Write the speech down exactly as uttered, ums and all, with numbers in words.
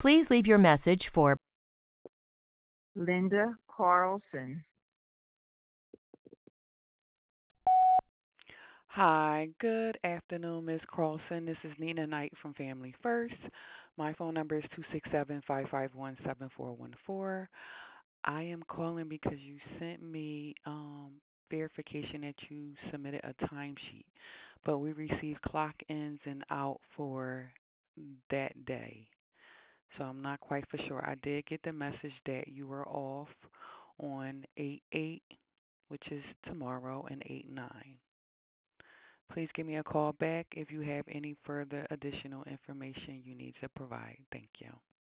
Please leave your message for Linda Carlson. Hi, good afternoon, Miss Carlson. This is Nina Knight from Family First. My phone number is two six seven, five five one, seven four one four. I am calling because you sent me um, verification that you submitted a timesheet, but we received clock ins and out for that day. So I'm not quite for sure. I did get the message that you were off on eight eight, which is tomorrow, and eight nine. Please give me a call back if you have any further additional information you need to provide. Thank you.